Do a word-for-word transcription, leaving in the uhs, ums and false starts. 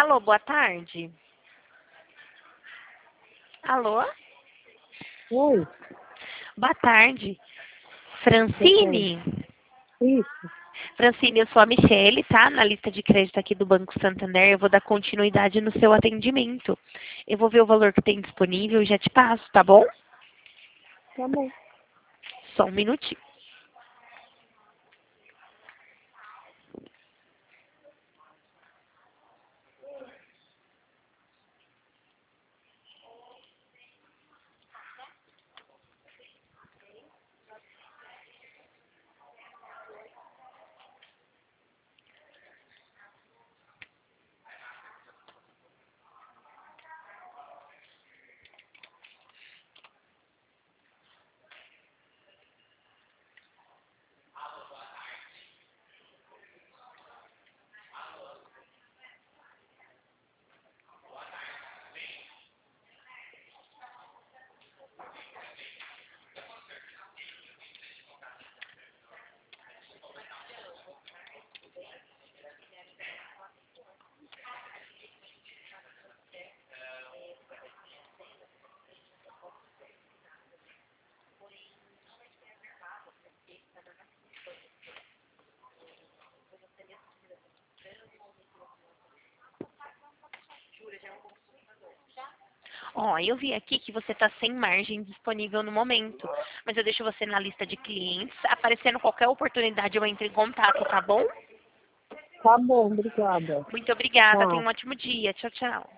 Alô, boa tarde. Alô? Oi, Boa tarde. boa tarde. Francine? Isso, Francine, eu sou a Michele, tá? Na lista de crédito aqui do Banco Santander, eu vou dar continuidade no seu atendimento. Eu vou ver o valor que tem disponível e já te passo, tá bom? tá bom. Só um minutinho. Ó, eu vi aqui que você está sem margem disponível no momento, mas eu deixo você na lista de clientes. Aparecendo qualquer oportunidade, eu entro em contato, tá bom? Tá bom, obrigada. Muito obrigada. Tenha Tchau. um ótimo dia. Tchau, tchau.